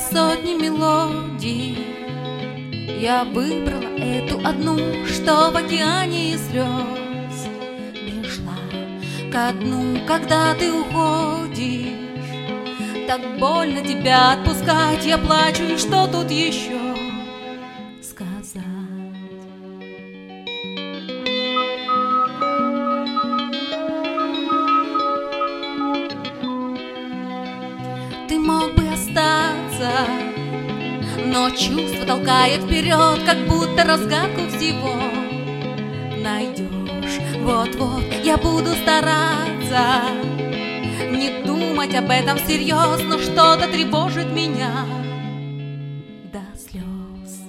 сотни мелодий. Я выбрала эту одну, что в океане слез не шла ко дну, когда ты уходишь. Так больно тебя отпускать, я плачу, и что тут еще сказать? Ты мог бы остаться, но чувство толкает вперед, как будто разгадку всего найдешь. Вот-вот я буду стараться не думать об этом всерьез, но что-то тревожит меня до слез.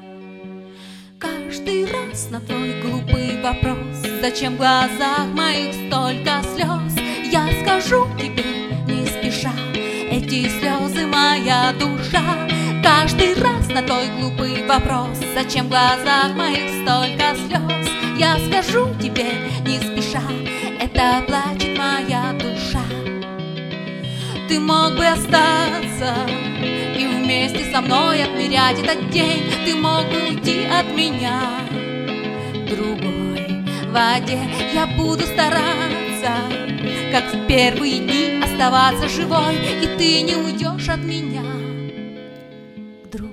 Каждый раз на твой глупый вопрос: зачем в глазах моих столько слез? Я скажу тебе не спеша: эти слезы моя душа. Каждый раз на твой глупый вопрос: зачем в глазах моих столько слез? Я скажу тебе не спеша: это плачет моя душа. Ты мог бы остаться и вместе со мной отмерять этот день. Ты мог уйти от меня в другой воде. Я буду стараться, как в первые дни, оставаться живой, и ты не уйдешь от меня к другой.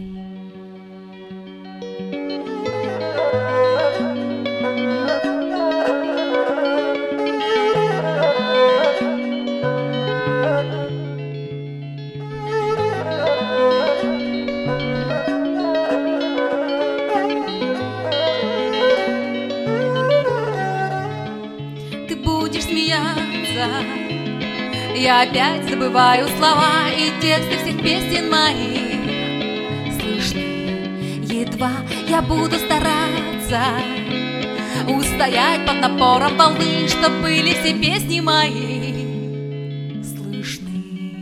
Ты будешь смеяться, я опять забываю слова и тексты всех песен моих. Слышны едва, я буду стараться устоять под напором волны, чтоб были все песни мои слышны.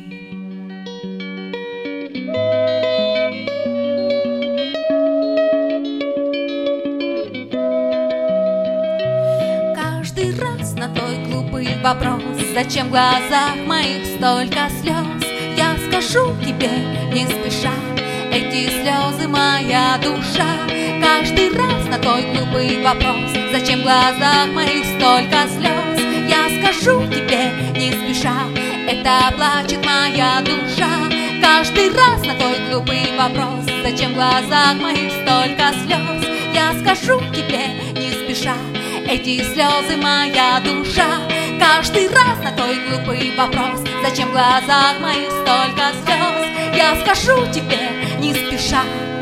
Каждый раз на твой глупый вопрос: зачем в глазах моих столько слез? Я скажу тебе не спеша: эти слезы моя душа. Каждый раз на твой глупый вопрос: зачем в глазах моих столько слез? Я скажу тебе не спеша: это плачет моя душа. Каждый раз на твой глупый вопрос: зачем в глазах моих столько слез? Я скажу тебе не спеша: эти слезы моя душа. Каждый раз на твой глупый вопрос: зачем в глазах моих столько слез? Я скажу тебе не спеша: